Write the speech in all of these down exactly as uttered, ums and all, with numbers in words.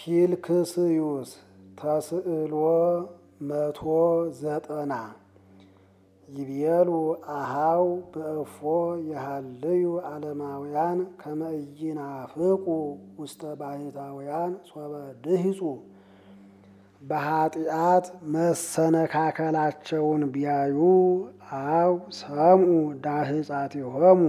ፊልክስዩስ ተስዕሎ መቶ ዘጠና ይቤሉ አሃው በእፎ የሃልዩ ዓለማውያን ከመ ኢይናፍቁ ውስተ ባሕታውያን ሶበ ድሂጹ በኃጢአት መሰነካከላቸውን ቢያዩ አው ሰምዑ ዳህጻቲሆሙ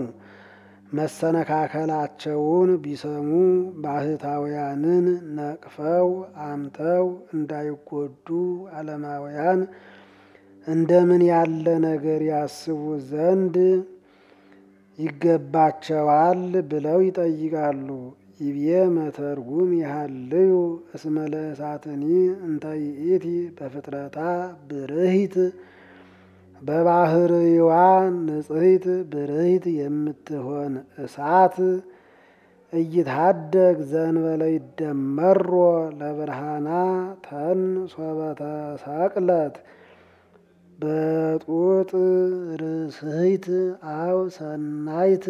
መሰነካከላቸውን ቢሰሙ ባሕታውያንን ነቅፈው አምተው እንዳይጎዱ ዓለማውያን እንደምን ያለ ነገር ያስቡ ዘንድ ይገባቸዋል ብለው ይጠይቃሉ። ይቤ መተርጉም ይሃልዩ እስመ ለእሳትኒ እንተ ይእቲ በፍጥረታ ብርሂት በባህርይዋ ንጽሕት ብርሂት የምትሆን እሳት እይትሃደግ ዘእንበለ ይደመሮ ለብርሃና ተን ሶበ ተሰቅለት በጡጥ ርስህት አው ሰናይት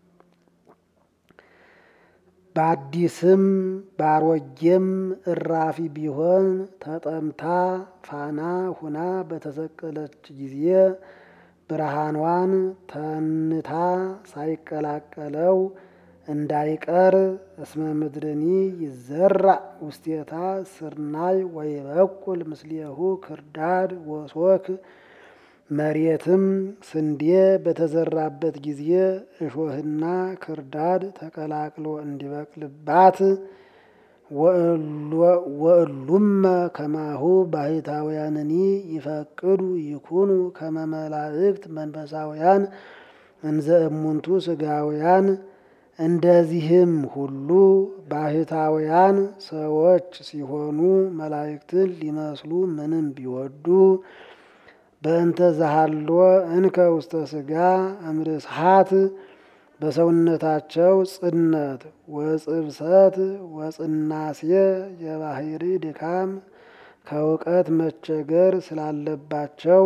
በአዲስም ባሮጌም እራፊ ቢሆን ተጠምታ ፋና ሁና በተሰቀለች ጊዜ ብርሃኗን ተንታ ሳይቀላቀለው እንዳይቀር እስመ ምድርኒ ይዘራእ ውስቴታ ስርናይ ወይበቁል ምስሌሁ ክርዳድ ወሶክ መሬትም ስንዴ በተዘራበት ጊዜ እሾህና ክርዳድ ተቀላቅሎ እንዲበቅልባት ወእሉመ ከማሁ ባሕታውያንኒ ይፈቅዱ ይኩኑ ከመ መላእክት መንፈሳውያን እንዘ እሙንቱ ሥጋውያን እንደዚህም ሁሉ ባሕታውያን ሰዎች ሲሆኑ መላእክትን ሊመስሉ ምንም ቢወዱ በእንተ ዘሃሎ እንከ ውስተ ሥጋ እምርስሃት በሰውነታቸው ጽነት ወጽብሰት ወጽናሴ የባህሪ ድካም ከእውቀት መቸገር ስላለባቸው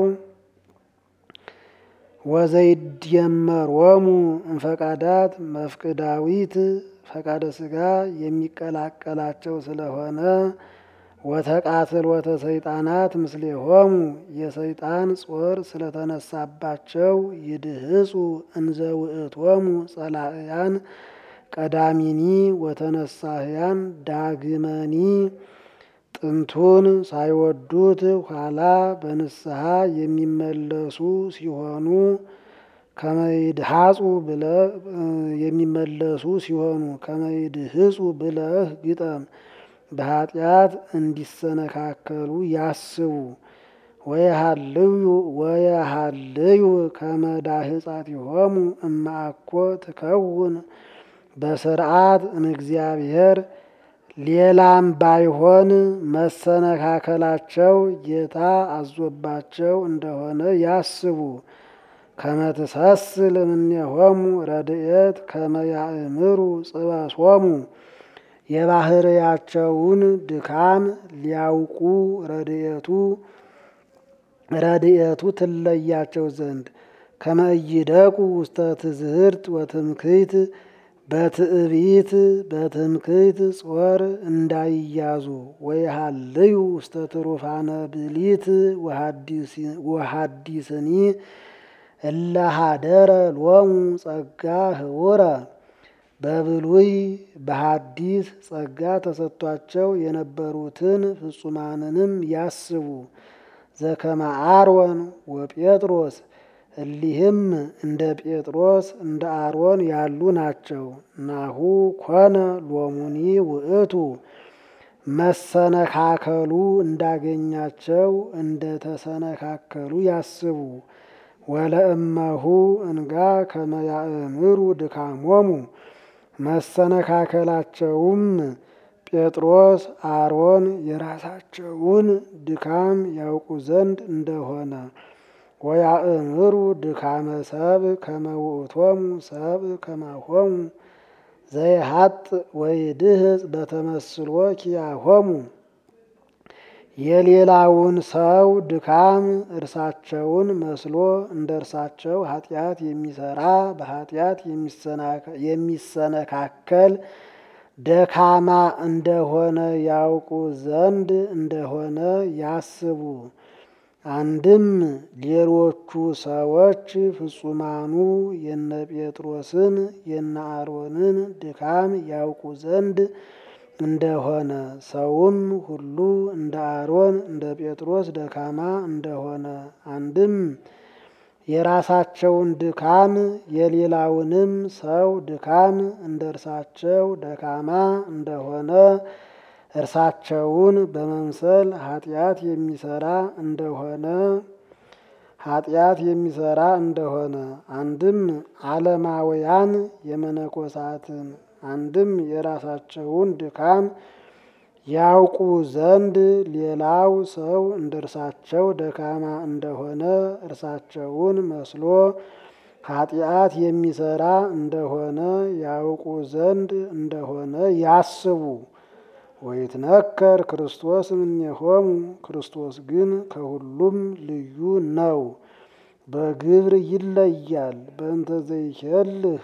ወዘይድየመሮሙ እምፈቃዳት መፍቅዳዊት ፈቃደ ሥጋ የሚቀላቀላቸው ስለሆነ ወተቃትሎተ ሰይጣናት ምስሌሆሙ የሰይጣን ጾር ስለተነሳባቸው ይድህጹ እንዘ ውእቶሙ ጸላእያን ቀዳሚኒ ወተነሳህያን ዳግመኒ ጥንቱን ሳይወዱት ኋላ በንስሐ የሚመለሱ ሲሆኑ ከመይድሃጹ ብለህ የሚመለሱ ሲሆኑ ከመይድህጹ ብለህ ግጠም በኃጢአት እንዲሰነካከሉ ያስቡ። ወየሃልዩ ወየሃልዩ ከመ ዳህጻቲሆሙ እማእኮ ትከውን በስርዓት እምእግዚአብሔር ሌላም ባይሆን መሰነካከላቸው ጌታ አዞባቸው እንደሆነ ያስቡ። ከመ ትሰስል እምኔሆሙ ረድኤት ከመ ያእምሩ ጽበሶሙ የባህርያቸውን ድካም ሊያውቁ ረድኤቱ ረድኤቱ ትለያቸው ዘንድ ከመ ኢይደቁ ውስተ ትዝህርት ወትምክህት በትዕቢት በትምክህት ጾር እንዳይያዙ ወይሃልዩ ውስተ ትሩፋነ ብሊት ወሐዲስኒ እለ ኀደረ ሎሙ ጸጋ ህቡረ በብሉይ በሐዲስ ጸጋ ተሰጥቷቸው የነበሩትን ፍጹማንንም ያስቡ። ዘከመ አሮን ወጴጥሮስ እሊህም እንደ ጴጥሮስ እንደ አሮን ያሉ ናቸው። ናሁ ኮነ ሎሙኒ ውእቱ መሰነካከሉ እንዳገኛቸው እንደ ተሰነካከሉ ያስቡ። ወለእመሁ እንጋ ከመ ያእምሩ ድካሞሙ መሰነካከላቸውም ጴጥሮስ አሮን የራሳቸውን ድካም ያውቁ ዘንድ እንደሆነ ወያእምሩ ድካመ ሰብእ ከመ ውእቶሙ ሰብእ ከማሆሙ ዘይሀጥ ወይድህጽ በተመስሎ ኪያሆሙ የሌላውን ሰው ድካም እርሳቸውን መስሎ እንደ እርሳቸው ኃጢአት የሚሰራ በኃጢአት የሚሰነካከል ደካማ እንደሆነ ያውቁ ዘንድ እንደሆነ ያስቡ። አንድም ሌሎቹ ሰዎች ፍጹማኑ የነ ጴጥሮስን የነ አሮንን ድካም ያውቁ ዘንድ እንደሆነ ሰውም ሁሉ እንደ አሮን እንደ ጴጥሮስ ደካማ እንደሆነ አንድም የራሳቸውን ድካም የሌላውንም ሰው ድካም እንደ እርሳቸው ደካማ እንደሆነ እርሳቸውን በመምሰል ኃጢአት የሚሰራ እንደሆነ ኃጢአት የሚሰራ እንደሆነ አንድም ዓለማውያን የመነኮሳትን አንድም የራሳቸውን ድካም ያውቁ ዘንድ ሌላው ሰው እንደ እርሳቸው ደካማ እንደሆነ እርሳቸውን መስሎ ኃጢአት የሚሰራ እንደሆነ ያውቁ ዘንድ እንደሆነ ያስቡ። ወይትነከር ክርስቶስ እምኔሆሙ ክርስቶስ ግን ከሁሉም ልዩ ነው፣ በግብር ይለያል። በእንተ ዘይኬልህ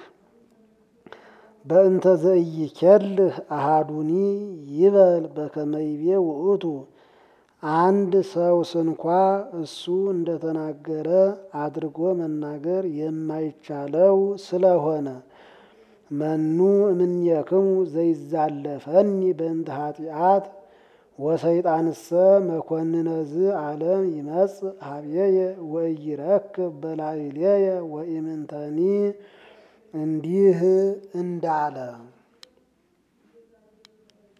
በእንተ ዘይኬልህ አሃዱኒ ይበል በከመ ይቤ ውእቱ አንድ ሰው ስንኳ እሱ እንደተናገረ አድርጎ መናገር የማይቻለው ስለሆነ መኑ እምኔክሙ ዘይዛለፈኒ በእንተ ኃጢአት ወሰይጣንሰ መኮንነዝ ዓለም ይመጽእ ሀብዬየ ወኢይረክብ በላዕሌየ ወኢምንተኒ እንዲህ እንዳለ